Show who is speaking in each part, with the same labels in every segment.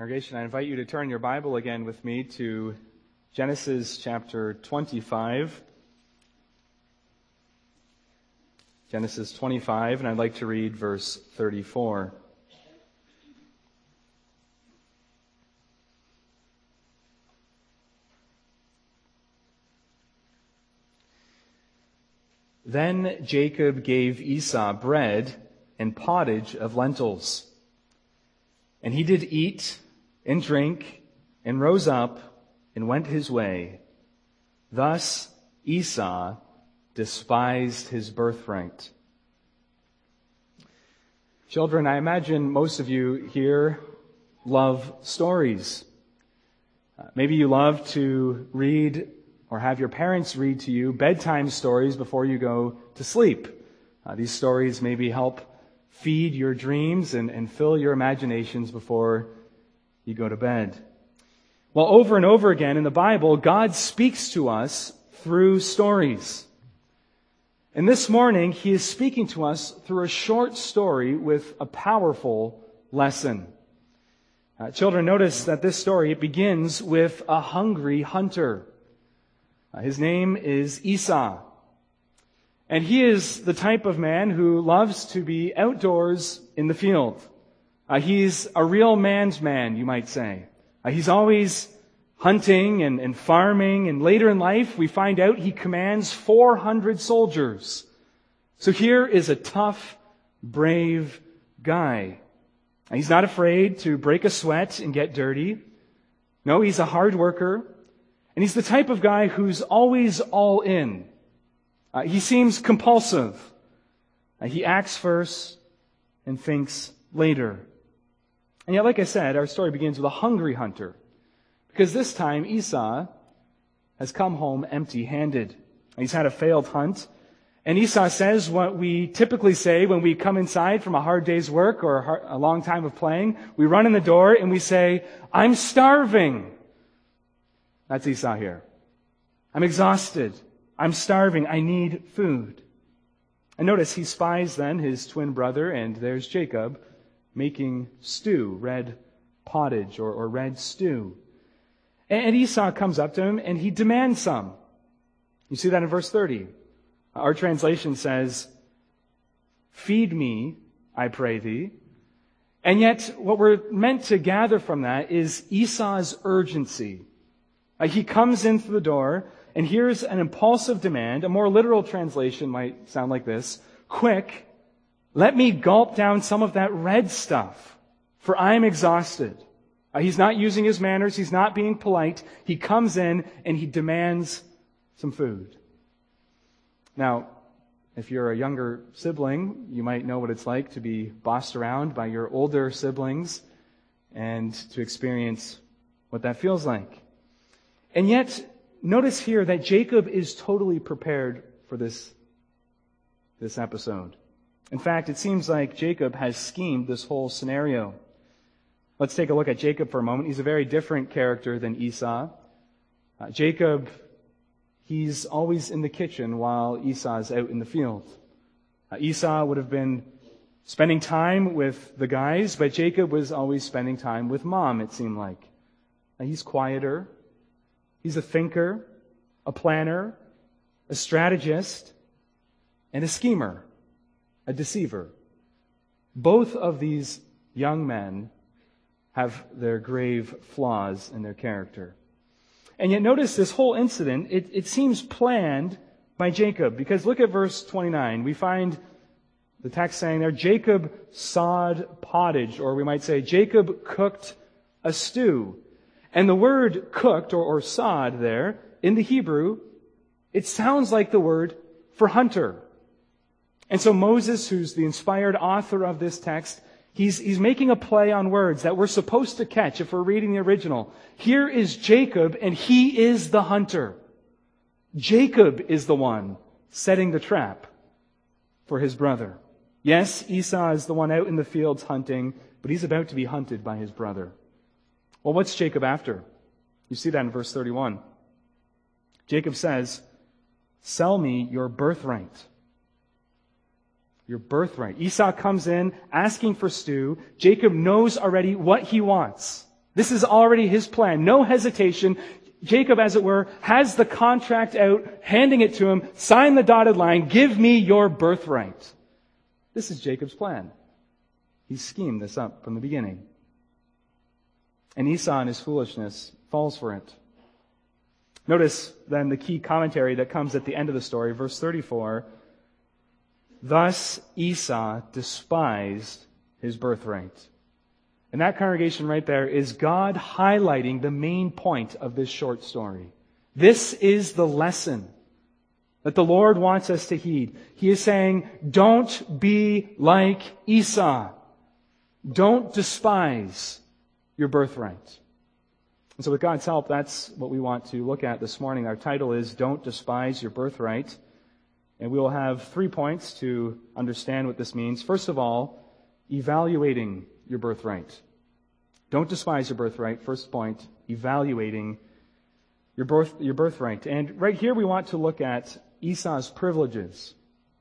Speaker 1: Congregation, I invite you to turn your Bible again with me to Genesis chapter 25. Genesis 25, and I'd like to read verse 34. Then Jacob gave Esau bread and pottage of lentils. And he did eat and drink and rose up and went his way. Thus Esau despised his birthright. Children, I imagine most of you here love stories. Maybe you love to read or have your parents read to you bedtime stories before you go to sleep. These stories maybe help feed your dreams and fill your imaginations before you go to bed. Well, over and over again in the Bible, God speaks to us through stories. And this morning, He is speaking to us through a short story with a powerful lesson. Children, notice that this story, it begins with a hungry hunter. His name is Esau. And he is the type of man who loves to be outdoors in the field. He's a real man's man, you might say. He's always hunting and farming, and later in life we find out he commands 400 soldiers. So here is a tough, brave guy. He's not afraid to break a sweat and get dirty. No, he's a hard worker. And he's the type of guy who's always all in. He seems compulsive. He acts first and thinks later. And yet, like I said, our story begins with a hungry hunter. Because this time, Esau has come home empty-handed. He's had a failed hunt. And Esau says what we typically say when we come inside from a hard day's work or a long time of playing. We run in the door and we say, "I'm starving." That's Esau here. "I'm exhausted. I'm starving. I need food." And notice he spies then his twin brother, and there's Jacob making stew, red pottage or red stew. And Esau comes up to him and he demands some. You see that in verse 30. Our translation says, "Feed me, I pray thee." And yet what we're meant to gather from that is Esau's urgency. He comes in through the door, and here's an impulsive demand. A more literal translation might sound like this: "Quick, let me gulp down some of that red stuff, for I am exhausted." He's not using his manners. He's not being polite. He comes in and he demands some food. Now, if you're a younger sibling, you might know what it's like to be bossed around by your older siblings and to experience what that feels like. And yet, notice here that Jacob is totally prepared for this episode. In fact, it seems like Jacob has schemed this whole scenario. Let's take a look at Jacob for a moment. He's a very different character than Esau. Jacob, he's always in the kitchen while Esau's out in the field. Esau would have been spending time with the guys, but Jacob was always spending time with Mom, it seemed like. He's quieter. He's a thinker, a planner, a strategist, and a schemer, a deceiver. Both of these young men have their grave flaws in their character. And yet notice this whole incident, it seems planned by Jacob, because look at verse 29. We find the text saying there, Jacob sawed pottage, or we might say Jacob cooked a stew. And the word cooked or sawed there, in the Hebrew, it sounds like the word for hunter. And so Moses, who's the inspired author of this text, he's making a play on words that we're supposed to catch if we're reading the original. Here is Jacob, and he is the hunter. Jacob is the one setting the trap for his brother. Yes, Esau is the one out in the fields hunting, but he's about to be hunted by his brother. Well, what's Jacob after? You see that in verse 31. Jacob says, "Sell me your birthright." Your birthright. Esau comes in asking for stew. Jacob knows already what he wants. This is already his plan. No hesitation. Jacob, as it were, has the contract out, handing it to him, sign the dotted line, give me your birthright. This is Jacob's plan. He schemed this up from the beginning. And Esau, in his foolishness, falls for it. Notice then the key commentary that comes at the end of the story, verse 34. Thus Esau despised his birthright. And that, congregation right there, is God highlighting the main point of this short story. This is the lesson that the Lord wants us to heed. He is saying, don't be like Esau. Don't despise your birthright. And so with God's help, that's what we want to look at this morning. Our title is Don't Despise Your Birthright. And we will have 3 points to understand what this means. First of all, evaluating your birthright. Don't despise your birthright. First point, evaluating your birthright. And right here we want to look at Esau's privileges.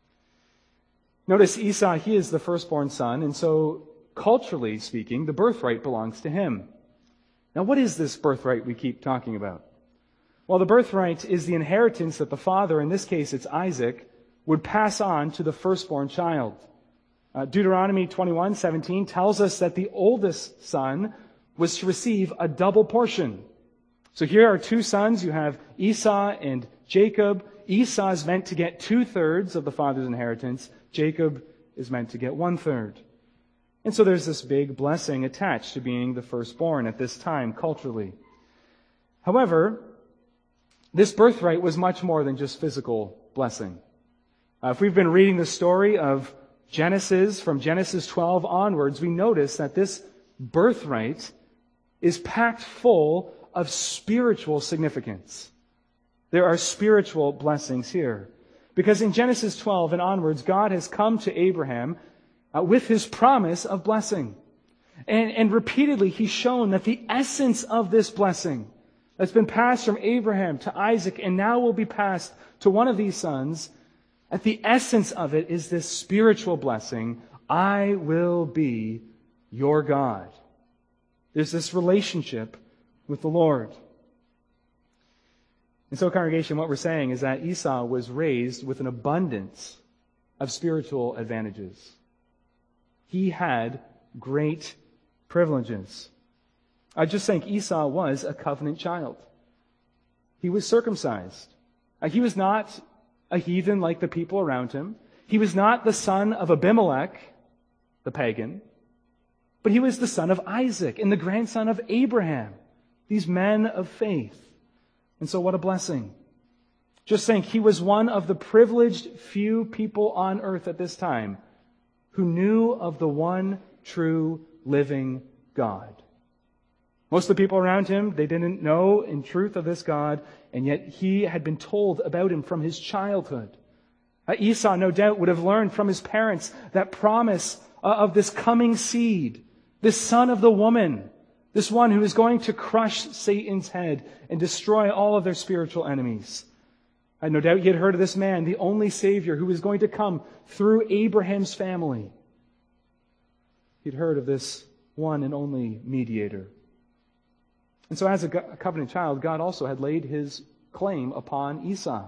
Speaker 1: Notice Esau, he is the firstborn son, and so culturally speaking, the birthright belongs to him. Now what is this birthright we keep talking about? Well, the birthright is the inheritance that the father, in this case it's Isaac, would pass on to the firstborn child. Deuteronomy 21:17 tells us that the oldest son was to receive a double portion. So here are 2 sons. You have Esau and Jacob. Esau is meant to get 2/3 of the father's inheritance. Jacob is meant to get 1/3. And so there's this big blessing attached to being the firstborn at this time, culturally. However, this birthright was much more than just physical blessing. If we've been reading the story of Genesis, from Genesis 12 onwards, we notice that this birthright is packed full of spiritual significance. There are spiritual blessings here. Because in Genesis 12 and onwards, God has come to Abraham with his promise of blessing. And repeatedly, he's shown that the essence of this blessing that's been passed from Abraham to Isaac and now will be passed to one of these sons, at the essence of it is this spiritual blessing, I will be your God. There's this relationship with the Lord. And so, congregation, what we're saying is that Esau was raised with an abundance of spiritual advantages. He had great privileges. I just think Esau was a covenant child. He was circumcised. He was not a heathen like the people around him. He was not the son of Abimelech, the pagan, but he was the son of Isaac and the grandson of Abraham, these men of faith. And so what a blessing. Just think, he was one of the privileged few people on earth at this time who knew of the one true living God. Most of the people around him, they didn't know in truth of this God, and yet he had been told about him from his childhood. Esau, no doubt, would have learned from his parents that promise of this coming seed, this son of the woman, this one who is going to crush Satan's head and destroy all of their spiritual enemies. No doubt he had heard of this man, the only Savior who was going to come through Abraham's family. He'd heard of this one and only mediator. And so as a covenant child, God also had laid his claim upon Esau.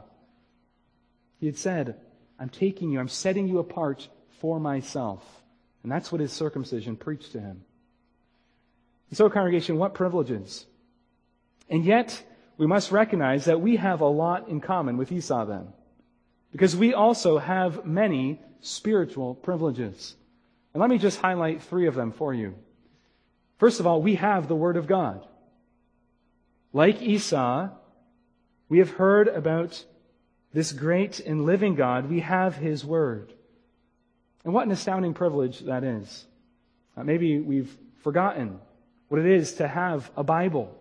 Speaker 1: He had said, I'm taking you, I'm setting you apart for myself. And that's what his circumcision preached to him. And so, congregation, what privileges? And yet, we must recognize that we have a lot in common with Esau then. Because we also have many spiritual privileges. And let me just highlight 3 of them for you. First of all, we have the Word of God. Like Esau, we have heard about this great and living God. We have His Word. And what an astounding privilege that is. Maybe we've forgotten what it is to have a Bible.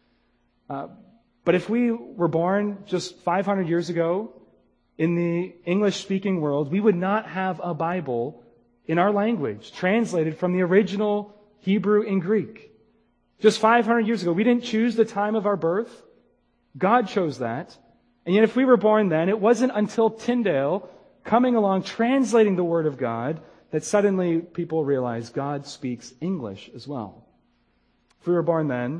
Speaker 1: But if we were born just 500 years ago in the English-speaking world, we would not have a Bible in our language, translated from the original Hebrew and Greek. Just 500 years ago, we didn't choose the time of our birth. God chose that. And yet if we were born then, it wasn't until Tyndale coming along, translating the Word of God, that suddenly people realized God speaks English as well. If we were born then,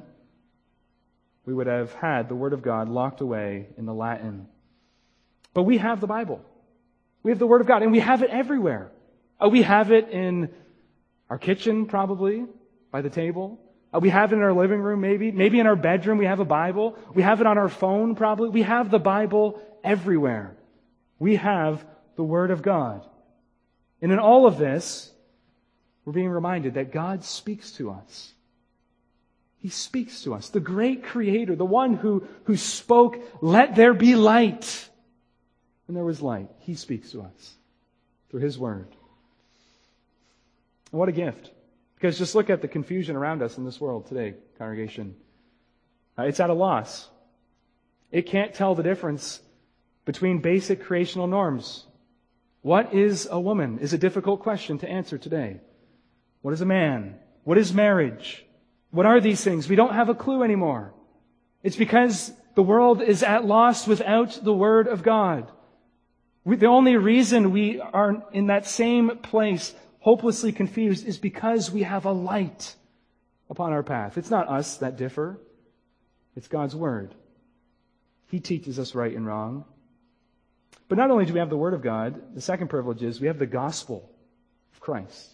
Speaker 1: we would have had the Word of God locked away in the Latin. But we have the Bible. We have the Word of God, and we have it everywhere. We have it in our kitchen, probably, by the table. We have it in our living room, maybe. Maybe in our bedroom we have a Bible. We have it on our phone, probably. We have the Bible everywhere. We have the Word of God. And in all of this, we're being reminded that God speaks to us. He speaks to us. The great Creator, the one who spoke, "Let there be light." And there was light. He speaks to us through His Word. And what a gift. Because just look at the confusion around us in this world today, congregation. It's at a loss. It can't tell the difference between basic creational norms. What is a woman is a difficult question to answer today. What is a man? What is marriage? What are these things? We don't have a clue anymore. It's because the world is at loss without the Word of God. The only reason we are in that same place, hopelessly confused, is because we have a light upon our path. It's not us that differ. It's God's Word. He teaches us right and wrong. But not only do we have the Word of God, the second privilege is we have the gospel of Christ.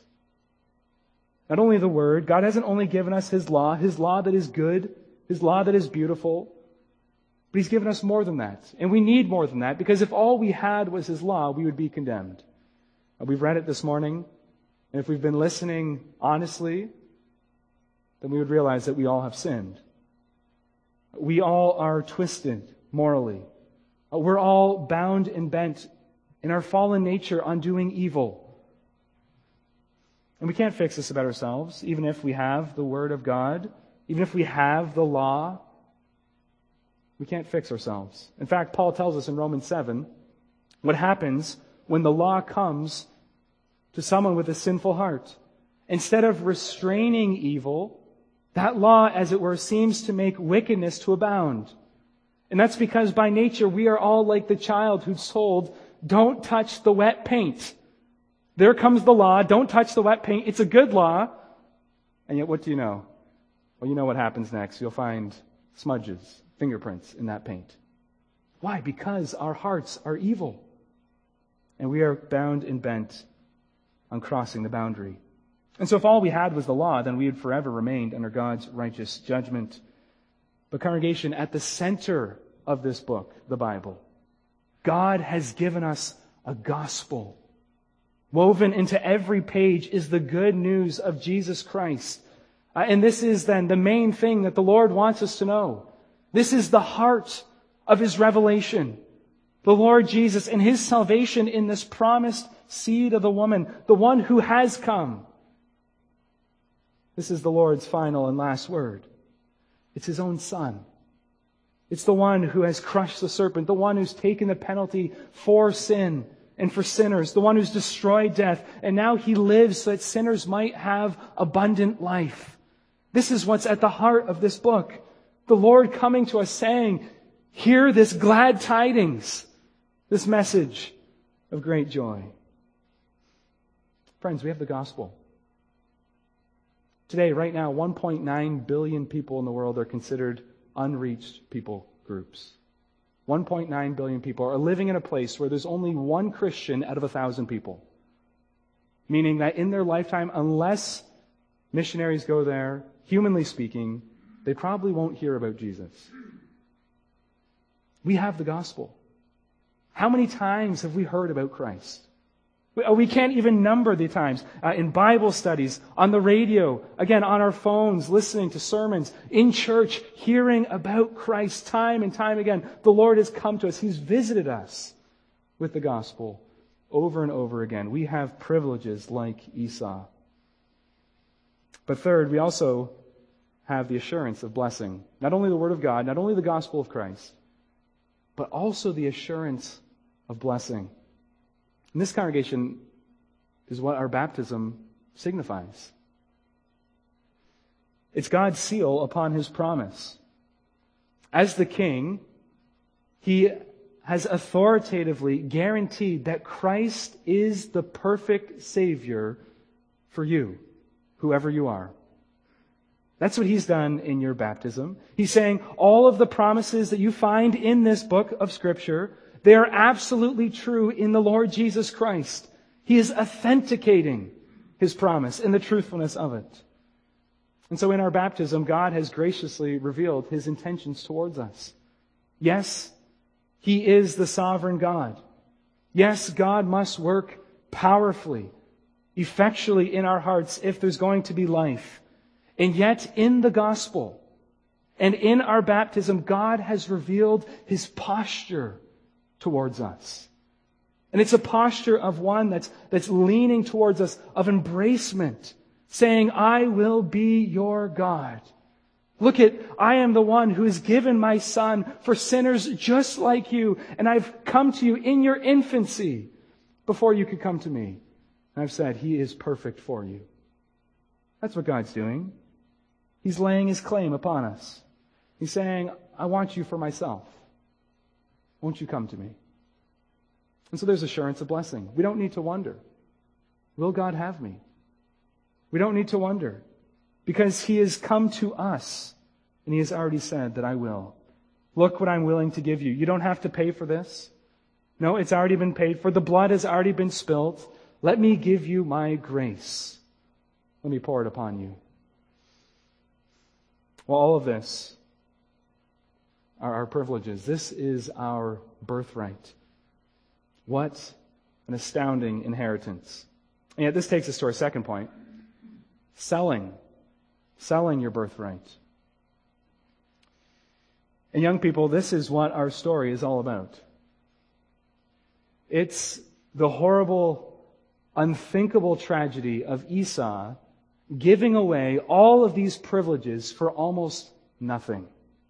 Speaker 1: Not only the Word, God hasn't only given us His law that is good, His law that is beautiful, but He's given us more than that. And we need more than that, because if all we had was His law, we would be condemned. We've read it this morning, and if we've been listening honestly, then we would realize that we all have sinned. We all are twisted morally. We're all bound and bent in our fallen nature on doing evil. And we can't fix this about ourselves, even if we have the Word of God, even if we have the law. We can't fix ourselves. In fact, Paul tells us in Romans 7 what happens when the law comes to someone with a sinful heart. Instead of restraining evil, that law, as it were, seems to make wickedness to abound. And that's because by nature we are all like the child who's told, "Don't touch the wet paint." There comes the law, don't touch the wet paint. It's a good law. And yet what do you know? Well, you know what happens next. You'll find smudges, fingerprints in that paint. Why? Because our hearts are evil. And we are bound and bent on crossing the boundary. And so if all we had was the law, then we would forever remain under God's righteous judgment. But congregation, at the center of this book, the Bible, God has given us a gospel. Woven into every page is the good news of Jesus Christ. And this is then the main thing that the Lord wants us to know. This is the heart of His revelation. The Lord Jesus and His salvation in this promised seed of the woman, the one who has come. This is the Lord's final and last word. It's His own Son. It's the one who has crushed the serpent, the one who's taken the penalty for sin and for sinners, the one who's destroyed death, and now He lives so that sinners might have abundant life. This is what's at the heart of this book. The Lord coming to us saying, hear this glad tidings, this message of great joy. Friends, we have the gospel. Today, right now, 1.9 billion people in the world are considered unreached people groups. 1.9 billion people are living in a place where there's only one Christian out of 1,000 people. Meaning that in their lifetime, unless missionaries go there, humanly speaking, they probably won't hear about Jesus. We have the gospel. How many times have we heard about Christ? We can't even number the times. In Bible studies, on the radio, again, on our phones, listening to sermons, in church, hearing about Christ time and time again. The Lord has come to us. He's visited us with the gospel over and over again. We have privileges like Esau. But third, we also have the assurance of blessing. Not only the Word of God, not only the gospel of Christ, but also the assurance of blessing. And this, congregation, is what our baptism signifies. It's God's seal upon His promise. As the King, He has authoritatively guaranteed that Christ is the perfect Savior for you, whoever you are. That's what He's done in your baptism. He's saying all of the promises that you find in this book of Scripture, they are absolutely true in the Lord Jesus Christ. He is authenticating His promise and the truthfulness of it. And so in our baptism, God has graciously revealed His intentions towards us. Yes, He is the sovereign God. Yes, God must work powerfully, effectually in our hearts if there's going to be life. And yet, in the gospel and in our baptism, God has revealed His posture towards us. And it's a posture of one that's leaning towards us, of embracement, saying, I will be your God. Look at, I am the one who has given my Son for sinners just like you, and I've come to you in your infancy before you could come to me. And I've said, He is perfect for you. That's what God's doing. He's laying His claim upon us. He's saying, I want you for myself. Won't you come to me? And so there's assurance of blessing. We don't need to wonder, will God have me? We don't need to wonder, because He has come to us, and He has already said that I will. Look what I'm willing to give you. You don't have to pay for this. No, it's already been paid for. The blood has already been spilt. Let me give you my grace. Let me pour it upon you. Well, all of this are our privileges. This is our birthright. What an astounding inheritance. And yet this takes us to our second point. Selling your birthright. And young people, this is what our story is all about. It's the horrible, unthinkable tragedy of Esau giving away all of these privileges for almost nothing.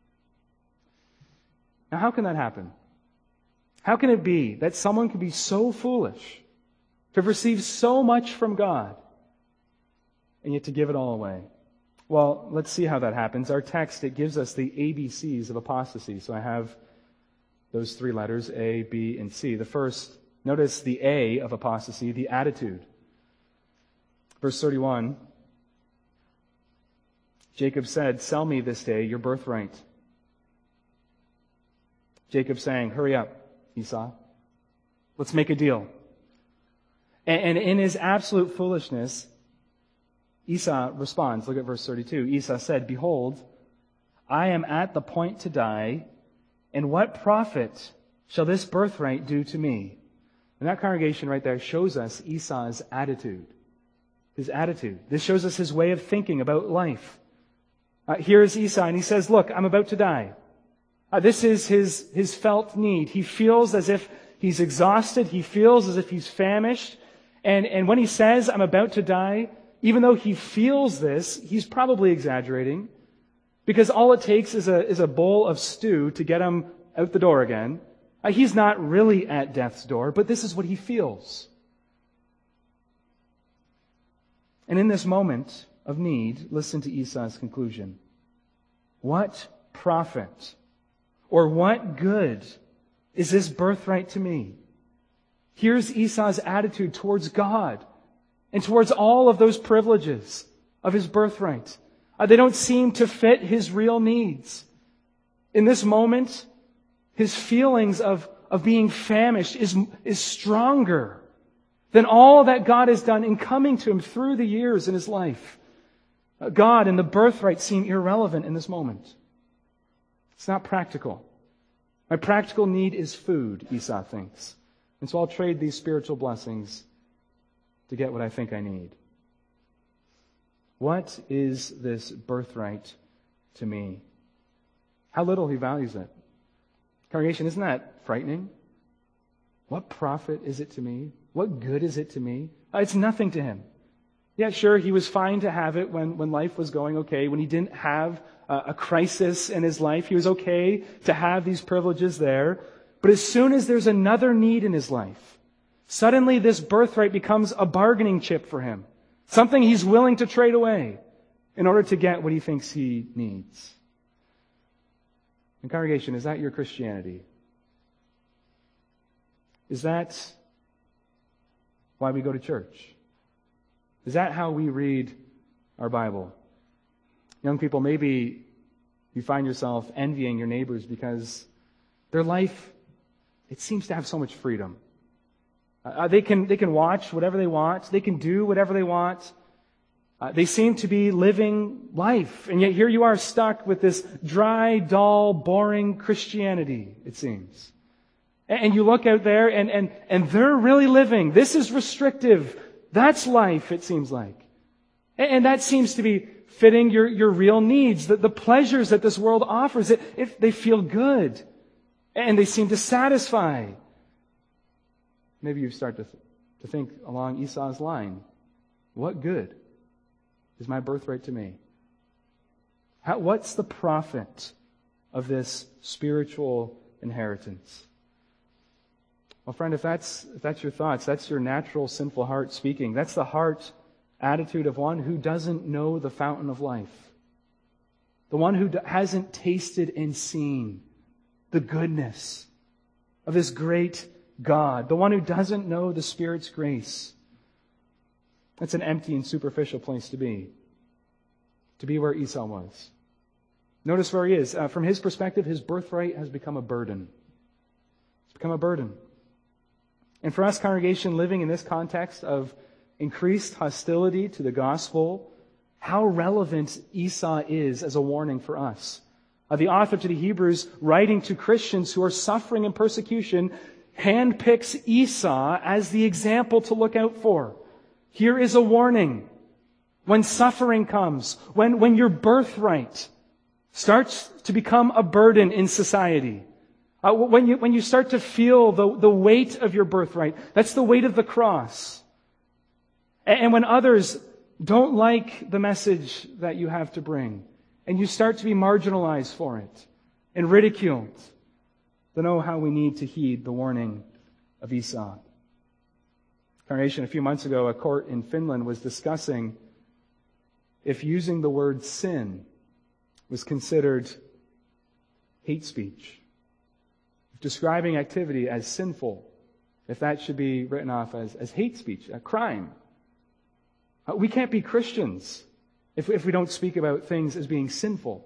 Speaker 1: Now, how can that happen? How can it be that someone can be so foolish to receive so much from God and yet to give it all away? Well, let's see how that happens. Our text, it gives us the ABCs of apostasy. So I have those three letters, A, B, and C. The first, notice the A of apostasy, the attitude. Verse 31, Jacob said, sell me this day your birthright. Jacob saying, hurry up, Esau. Let's make a deal. And in his absolute foolishness, Esau responds. Look at verse 32. Esau said, behold, I am at the point to die, and what profit shall this birthright do to me? And that congregation right there shows us Esau's attitude. His attitude. This shows us his way of thinking about life. Here is Esau, and he says, look, I'm about to die. This is his felt need. He feels as if he's exhausted. He feels as if he's famished. And when he says, I'm about to die, even though he feels this, he's probably exaggerating, because all it takes is a bowl of stew to get him out the door again. He's not really at death's door, but this is what he feels. And in this moment of need, listen to Esau's conclusion. What profit or what good is this birthright to me? Here's Esau's attitude towards God and towards all of those privileges of his birthright. They don't seem to fit his real needs. In this moment, his feelings of being famished is stronger than all that God has done in coming to him through the years in his life. God and the birthright seem irrelevant in this moment. It's not practical. My practical need is food, Esau thinks. And so I'll trade these spiritual blessings to get what I think I need. What is this birthright to me? How little he values it. Congregation, isn't that frightening? What profit is it to me? What good is it to me? It's nothing to him. Yeah, sure, he was fine to have it when life was going okay, when he didn't have a crisis in his life. He was okay to have these privileges there. But as soon as there's another need in his life, suddenly this birthright becomes a bargaining chip for him. Something he's willing to trade away in order to get what he thinks he needs. And congregation, is that your Christianity? Is that why we go to church? Is that how we read our Bible? Young people, maybe you find yourself envying your neighbors because their life, it seems to have so much freedom. They can watch whatever they want. They can do whatever they want. They seem to be living life. And yet here you are stuck with this dry, dull, boring Christianity, it seems. And you look out there and they're really living. This is restrictive. That's life, it seems like. And that seems to be fitting your real needs. The pleasures that this world offers, they feel good. And they seem to satisfy. Maybe you start to think along Esau's line. What good is my birthright to me? What's the profit of this spiritual inheritance? Well, friend, if that's your thoughts, that's your natural sinful heart speaking. That's the heart attitude of one who doesn't know the fountain of life. The one who hasn't tasted and seen the goodness of this great God. The one who doesn't know the Spirit's grace. That's an empty and superficial place to be. To be where Esau was. Notice where he is. From his perspective, his birthright has become a burden. It's become a burden. And for us, congregation, living in this context of increased hostility to the gospel, how relevant Esau is as a warning for us. The author to the Hebrews, writing to Christians who are suffering in persecution, handpicks Esau as the example to look out for. Here is a warning. When suffering comes, when your birthright starts to become a burden in society, when you start to feel the weight of your birthright, that's the weight of the cross. And when others don't like the message that you have to bring, and you start to be marginalized for it and ridiculed, then know how we need to heed the warning of Esau. Congregation, a few months ago, a court in Finland was discussing if using the word sin was considered hate speech. If describing activity as sinful, if that should be written off as hate speech, a crime. We can't be Christians if we don't speak about things as being sinful.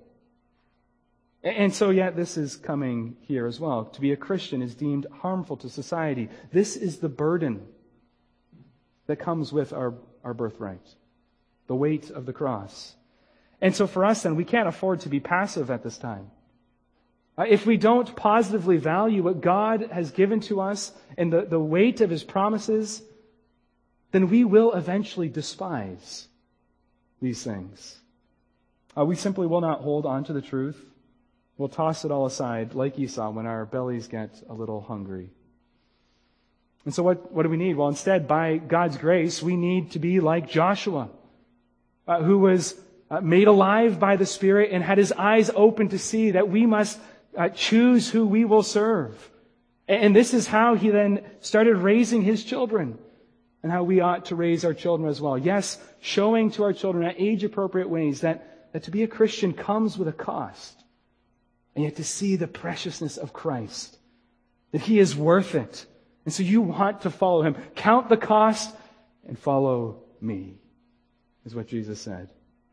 Speaker 1: And so yet this is coming here as well. To be a Christian is deemed harmful to society. This is the burden that comes with our birthright. The weight of the cross. And so for us then, we can't afford to be passive at this time. If we don't positively value what God has given to us and the weight of His promises, then we will eventually despise these things. We simply will not hold on to the truth. We'll toss it all aside like Esau when our bellies get a little hungry. And so what do we need? Well, instead, by God's grace, we need to be like Joshua, who was made alive by the Spirit and had his eyes open to see that we must choose who we will serve. And this is how he then started raising his children and how we ought to raise our children as well. Yes, showing to our children in age-appropriate ways that to be a Christian comes with a cost. And yet to see the preciousness of Christ, that He is worth it. And so you want to follow Him. Count the cost and follow me, is what Jesus said.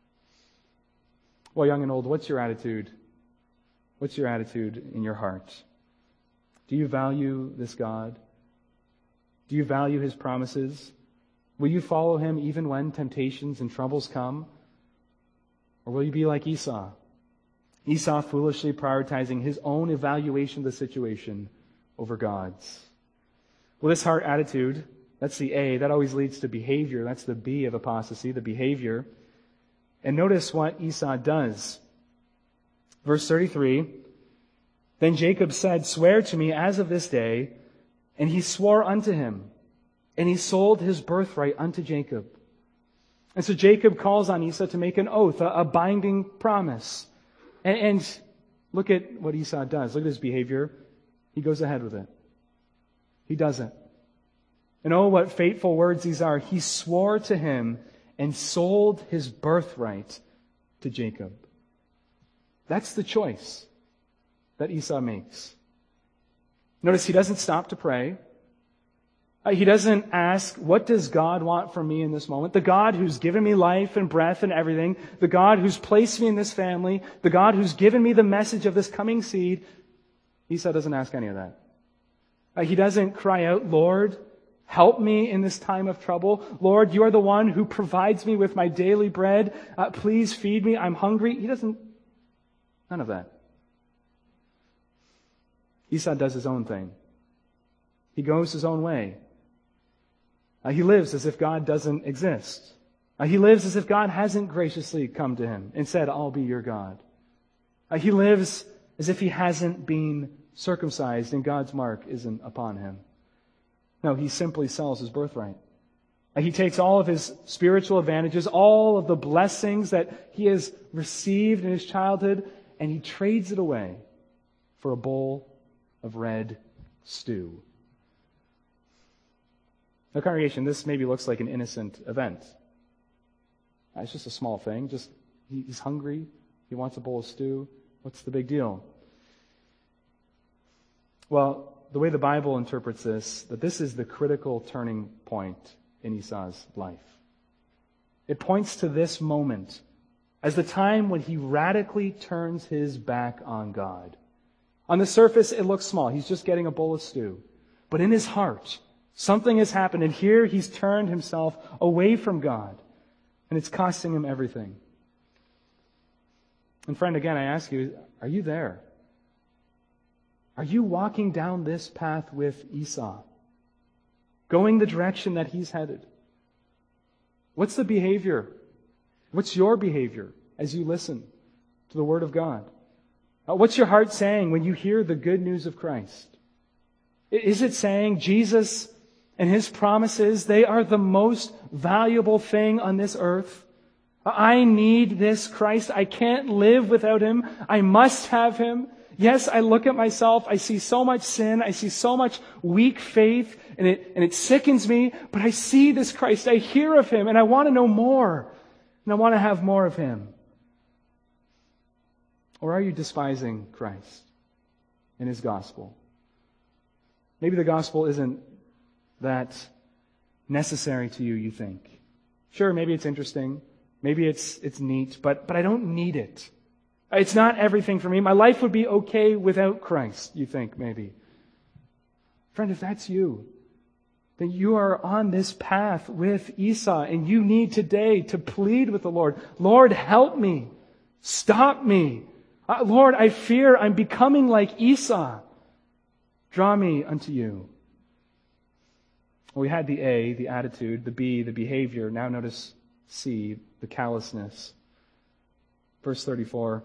Speaker 1: Well, young and old, what's your attitude? What's your attitude in your heart? Do you value this God? Do you value His promises? Will you follow Him even when temptations and troubles come? Or will you be like Esau? Esau foolishly prioritizing his own evaluation of the situation over God's. Well, this heart attitude, that's the A, that always leads to behavior. That's the B of apostasy, the behavior. And notice what Esau does. Verse 33, Then Jacob said, Swear to me as of this day. And he swore unto him, and he sold his birthright unto Jacob. And so Jacob calls on Esau to make an oath, a binding promise. And look at what Esau does. Look at his behavior. He goes ahead with it. He does it. And oh, what fateful words these are. He swore to him and sold his birthright to Jacob. That's the choice that Esau makes. Notice he doesn't stop to pray. He doesn't ask, what does God want from me in this moment? The God who's given me life and breath and everything, the God who's placed me in this family, the God who's given me the message of this coming seed, Esau doesn't ask any of that. He doesn't cry out, Lord, help me in this time of trouble. Lord, you are the one who provides me with my daily bread. Please feed me. I'm hungry. He doesn't, none of that. Esau does his own thing. He goes his own way. He lives as if God doesn't exist. He lives as if God hasn't graciously come to him and said, I'll be your God. He lives as if he hasn't been circumcised and God's mark isn't upon him. No, he simply sells his birthright. He takes all of his spiritual advantages, all of the blessings that he has received in his childhood, and he trades it away for a bowl of red stew. Now, congregation, this maybe looks like an innocent event. It's just a small thing. He's hungry. He wants a bowl of stew. What's the big deal? Well, the way the Bible interprets this, that this is the critical turning point in Esau's life. It points to this moment as the time when he radically turns his back on God. On the surface, it looks small. He's just getting a bowl of stew. But in his heart, something has happened, and here he's turned himself away from God, and it's costing him everything. And friend, again, I ask you, are you there? Are you walking down this path with Esau? Going the direction that he's headed? What's the behavior? What's your behavior as you listen to the Word of God? What's your heart saying when you hear the good news of Christ? Is it saying Jesus and His promises, they are the most valuable thing on this earth? I need this Christ. I can't live without Him. I must have Him. Yes, I look at myself. I see so much sin. I see so much weak faith, and it sickens me. But I see this Christ. I hear of Him, and I want to know more. And I want to have more of Him. Or are you despising Christ and His gospel? Maybe the gospel isn't that necessary to you, you think. Sure, maybe it's interesting. Maybe it's neat, but I don't need it. It's not everything for me. My life would be okay without Christ, you think, maybe. Friend, if that's you, then you are on this path with Esau, and you need today to plead with the Lord. Lord, help me. Stop me. Lord, I fear I'm becoming like Esau. Draw me unto you. Well, we had the A, the attitude, the B, the behavior. Now notice C, the callousness. Verse 34.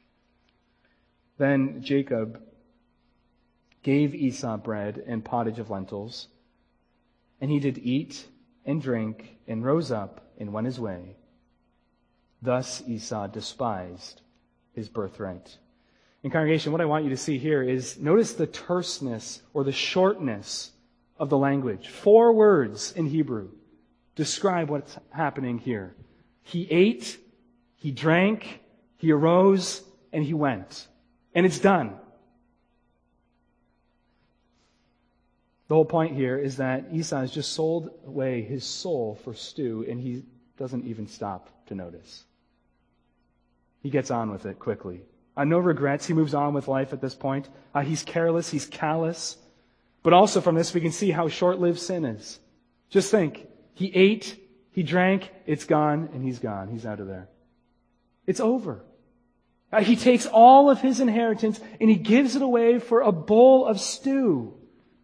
Speaker 1: Then Jacob gave Esau bread and pottage of lentils, and he did eat and drink and rose up and went his way. Thus Esau despised his birthright. In congregation, what I want you to see here is notice the terseness or the shortness of the language. 4 words in Hebrew describe what's happening here. He ate, he drank, he arose, and he went. And it's done. The whole point here is that Esau has just sold away his soul for stew, and he doesn't even stop to notice. He gets on with it quickly. No regrets. He moves on with life at this point. He's careless. He's callous. But also from this, we can see how short-lived sin is. Just think. He ate, he drank, it's gone, and he's gone. He's out of there. It's over. He takes all of his inheritance and he gives it away for a bowl of stew.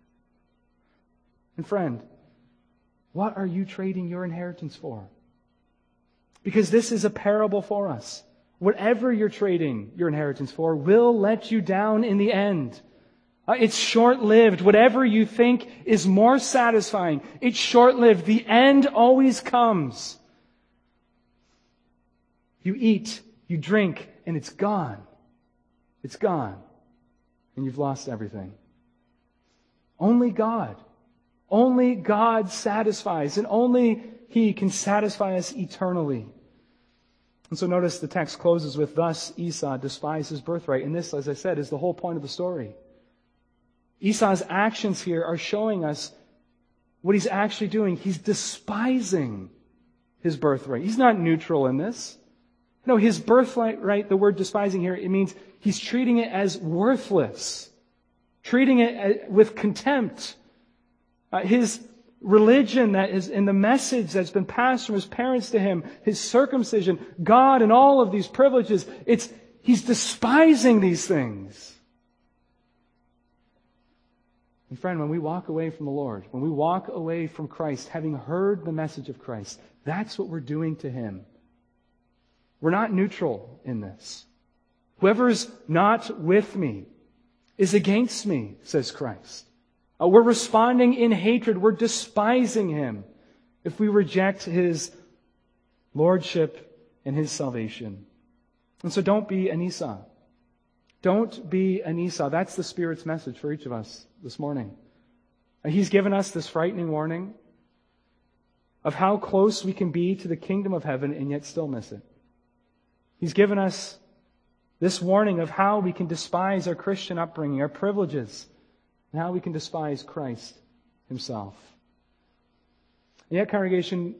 Speaker 1: And friend, what are you trading your inheritance for? Because this is a parable for us. Whatever you're trading your inheritance for will let you down in the end. It's short-lived. Whatever you think is more satisfying, it's short-lived. The end always comes. You eat, you drink, and it's gone. It's gone. And you've lost everything. Only God satisfies, and only He can satisfy us eternally. And so notice the text closes with, thus Esau despised his birthright. And this, as I said, is the whole point of the story. Esau's actions here are showing us what he's actually doing, he's despising his birthright. He's not neutral in this. No, his birthright, right, the word despising here, it means he's treating it as worthless, treating it with contempt. His religion that is in the message that's been passed from his parents to him, his circumcision, God and all of these privileges, he's despising these things. And friend, when we walk away from the Lord, when we walk away from Christ, having heard the message of Christ, that's what we're doing to him. We're not neutral in this. Whoever's not with me is against me, says Christ. We're responding in hatred. We're despising him if we reject his lordship and his salvation. And so don't be an Esau. Don't be an Esau. That's the Spirit's message for each of us this morning. He's given us this frightening warning of how close we can be to the kingdom of heaven and yet still miss it. He's given us this warning of how we can despise our Christian upbringing, our privileges, and how we can despise Christ himself. And yet, congregation,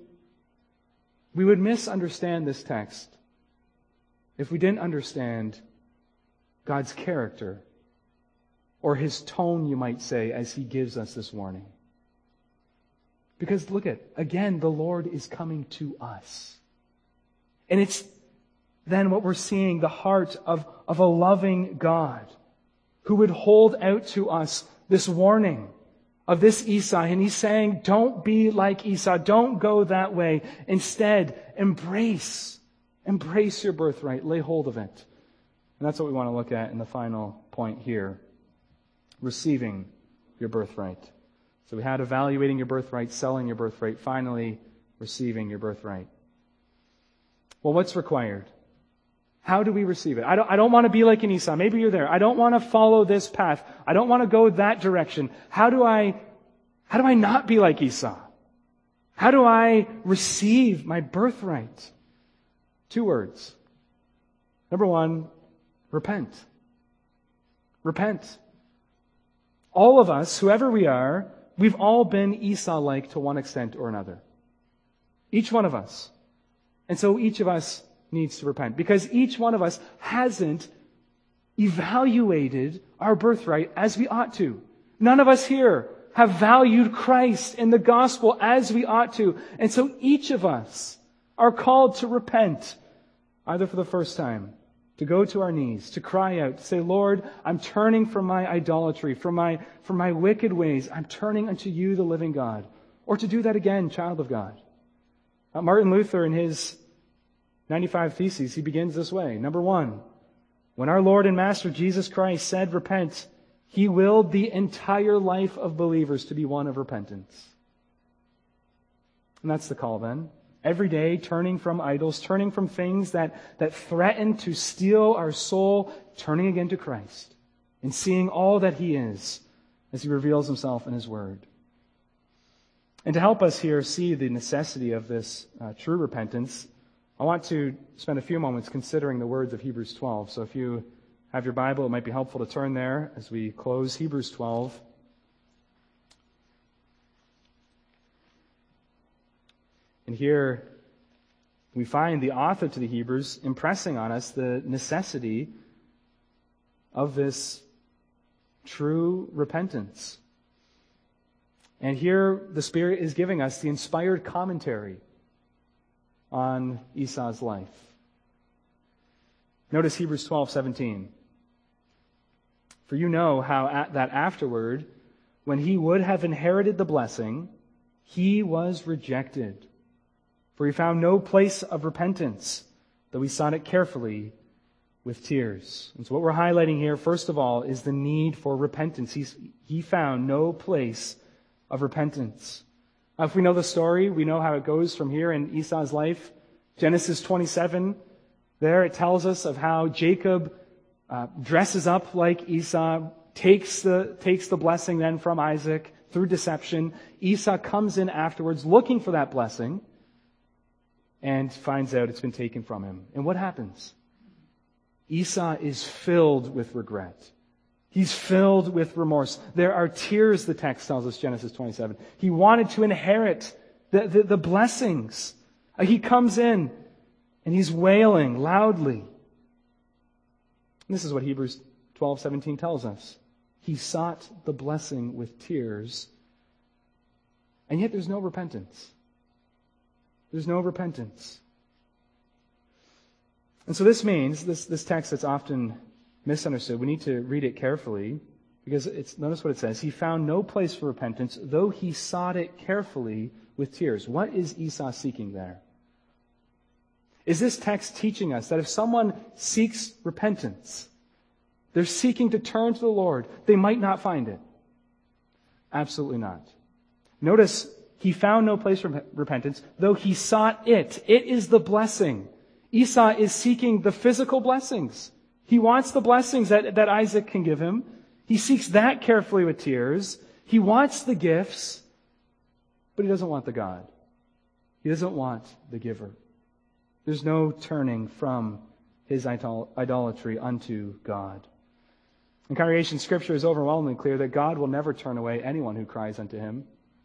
Speaker 1: we would misunderstand this text if we didn't understand God's character, or his tone, you might say, as he gives us this warning. Because look again, the Lord is coming to us. And it's then what we're seeing, the heart of a loving God who would hold out to us this warning of this Esau. And he's saying, don't be like Esau. Don't go that way. Instead, embrace your birthright. Lay hold of it. And that's what we want to look at in the final point here. Receiving your birthright. So we had evaluating your birthright, selling your birthright, finally receiving your birthright. Well, what's required? How do we receive it? I don't want to be like an Esau. Maybe you're there. I don't want to follow this path. I don't want to go that direction. How do I not be like Esau? How do I receive my birthright? 2 words. Number 1, repent. Repent. All of us, whoever we are, we've all been Esau-like to one extent or another. Each one of us. And so each of us needs to repent because each one of us hasn't evaluated our birthright as we ought to. None of us here have valued Christ and the gospel as we ought to. And so each of us are called to repent, either for the first time, to go to our knees, to cry out, to say, Lord, I'm turning from my idolatry, from my wicked ways. I'm turning unto you, the living God. Or to do that again, child of God. Martin Luther, in his 95 Theses, he begins this way. Number 1, when our Lord and Master Jesus Christ said, repent, he willed the entire life of believers to be one of repentance. And that's the call then. Every day, turning from idols, turning from things that threaten to steal our soul, turning again to Christ and seeing all that he is as he reveals himself in his word. And to help us here see the necessity of this true repentance, I want to spend a few moments considering the words of Hebrews 12. So if you have your Bible, it might be helpful to turn there as we close Hebrews 12. And here we find the author to the Hebrews impressing on us the necessity of this true repentance. And here the Spirit is giving us the inspired commentary on Esau's life. Notice Hebrews 12:17. For you know how that afterward, when he would have inherited the blessing, he was rejected. For he found no place of repentance, though he sought it carefully with tears. And so what we're highlighting here, first of all, is the need for repentance. He found no place of repentance. If we know the story, we know how it goes from here in Esau's life. Genesis 27, there it tells us of how Jacob dresses up like Esau, takes the blessing then from Isaac through deception. Esau comes in afterwards looking for that blessing and finds out it's been taken from him. And what happens? Esau is filled with regret. He's filled with remorse. There are tears, the text tells us, Genesis 27. He wanted to inherit the blessings. He comes in and he's wailing loudly. And this is what Hebrews 12:17 tells us. He sought the blessing with tears, and yet there's no repentance. There's no repentance. And so this means, this text that's often misunderstood, we need to read it carefully, because notice what it says. He found no place for repentance, though he sought it carefully with tears. What is Esau seeking there? Is this text teaching us that if someone seeks repentance, they're seeking to turn to the Lord, they might not find it? Absolutely not. Notice, he found no place for repentance, though he sought it. It is the blessing. Esau is seeking the physical blessings. He wants the blessings that Isaac can give him. He seeks that carefully with tears. He wants the gifts, but he doesn't want the God. He doesn't want the giver. There's no turning from his idolatry unto God. In congregation, Scripture is overwhelmingly clear that God will never turn away anyone who cries unto him.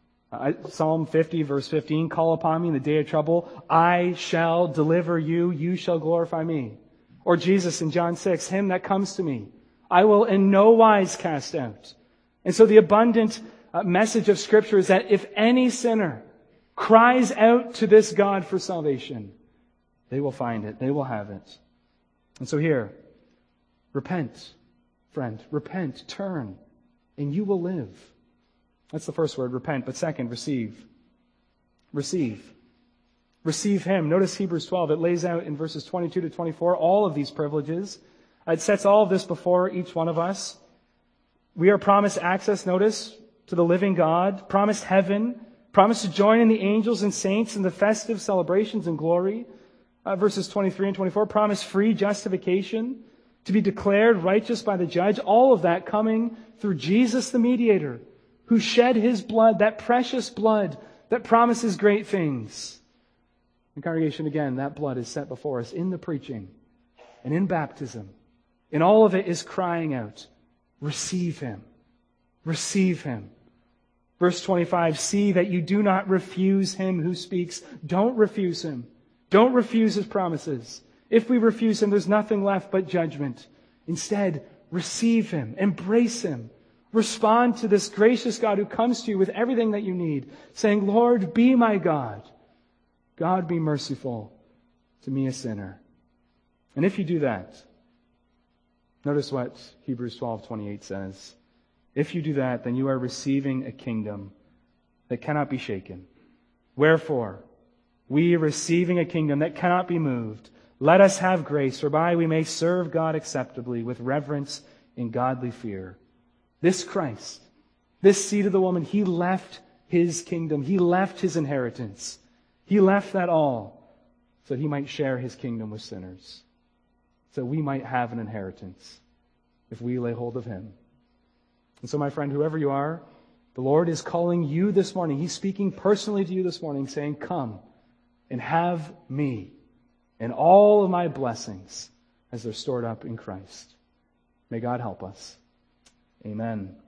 Speaker 1: Psalm 50, verse 15, call upon me in the day of trouble. I shall deliver you. You shall glorify me. Or Jesus in John 6, him that comes to me, I will in no wise cast out. And so the abundant message of Scripture is that if any sinner cries out to this God for salvation, they will find it. They will have it. And so here, repent, friend. Repent, turn, and you will live. That's the first word, repent. But second, receive. Receive. Receive Him. Notice Hebrews 12. It lays out in verses 22 to 24 all of these privileges. It sets all of this before each one of us. We are promised access, notice, to the living God, promised heaven, promised to join in the angels and saints in the festive celebrations and glory. Verses 23 and 24, promised free justification, to be declared righteous by the judge. All of that coming through Jesus the mediator, who shed His blood, that precious blood that promises great things. In congregation, again, that blood is set before us in the preaching and in baptism. And all of it is crying out, receive Him. Receive Him. Verse 25, see that you do not refuse Him who speaks. Don't refuse Him. Don't refuse His promises. If we refuse Him, there's nothing left but judgment. Instead, receive Him. Embrace Him. Respond to this gracious God who comes to you with everything that you need, saying, Lord, be my God. God, be merciful to me, a sinner. And if you do that, notice what Hebrews 12:28 says. If you do that, then you are receiving a kingdom that cannot be shaken. Wherefore, we, receiving a kingdom that cannot be moved, let us have grace whereby we may serve God acceptably with reverence and godly fear. This Christ, this seed of the woman, He left His kingdom. He left His inheritance. He left that all so that He might share His kingdom with sinners, so we might have an inheritance if we lay hold of Him. And so, my friend, whoever you are, the Lord is calling you this morning. He's speaking personally to you this morning, saying, come and have me and all of my blessings as they're stored up in Christ. May God help us. Amen.